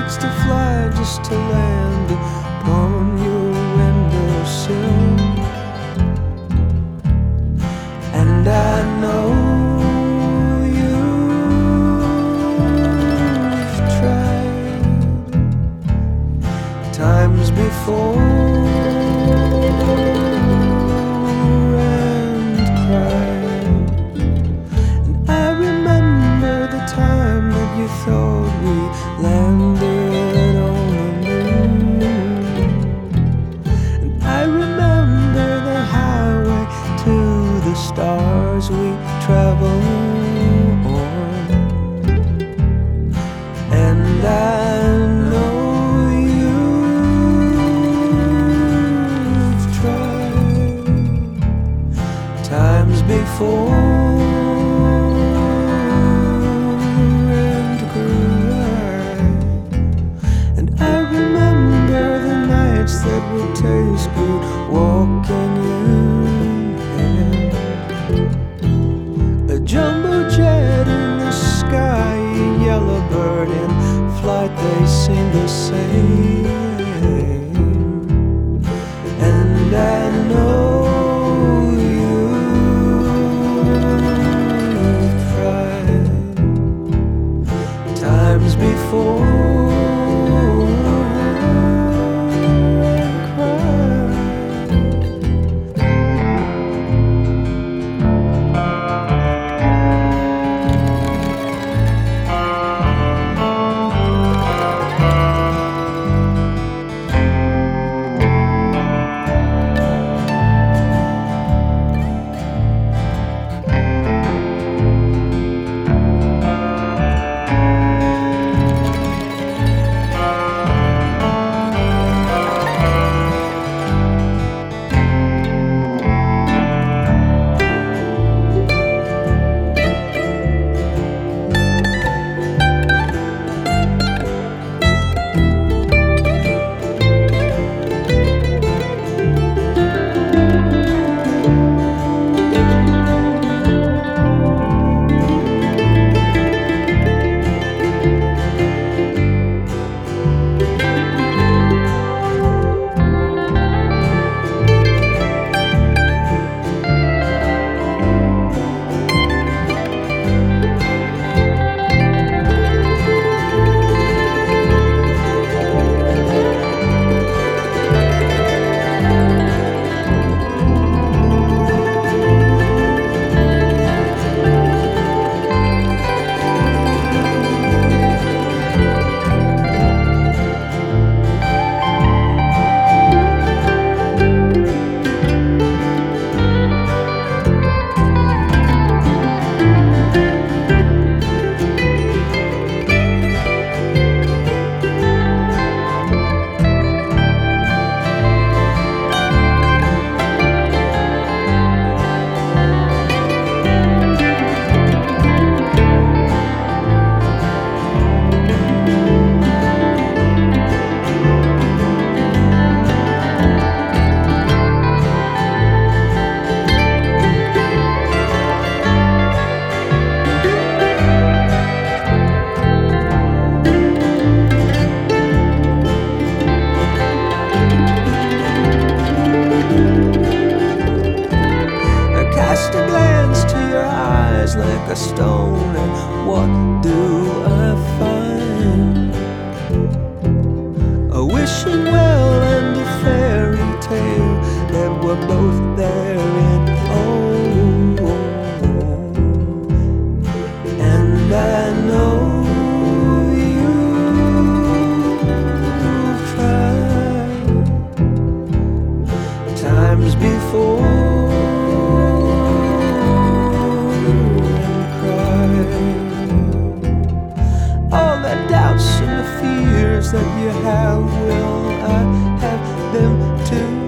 flags to fly just to land upon your windowsill. And I know you've tried times before and cried. And I remember the time that you thought we landed on the moon. And I remember the highway to the stars we travel on. And I know you've tried times before and cried. And I remember the nights that would taste good walking in. A jumbo jet in the sky, a yellow bird in flight, they seem the same. And I know you've tried times before and cried. Like a stone, and what do I find? A wishing well and a fairy tale that we're both there in. Oh, and I know you've tried times before. All the doubts and the fears that you have, will I have them too?